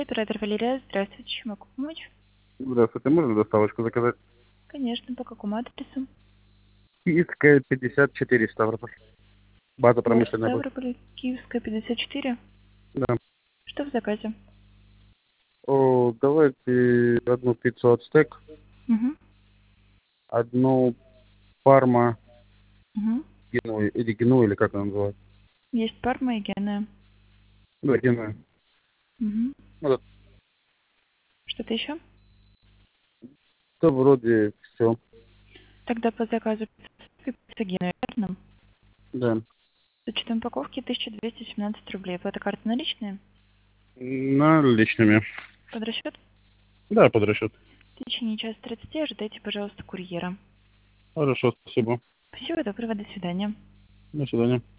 оператор Валерия. Здравствуйте, чем могу помочь? Здравствуйте, можно доставочку заказать? Конечно, по какому адресу? Киевская, 54, Ставрополь. База Город промышленная будет. Ставрополь, Киевская, 54. Да. Что в заказе? Давайте одну пиццу ацтек, Угу. одну парма Угу. геную, или геную, или как она называется? Есть парма и геная. Да, геную. Угу. Вот. Что-то еще? Это вроде все. Тогда по заказу пицца геная, верно? Да. С учетом упаковки 1217 рублей. Это карта наличные? Наличными. Под расчет? Да, под расчет. В течение часа 30 ожидайте, пожалуйста, курьера. Хорошо, спасибо. Всего доброго, до свидания. До свидания.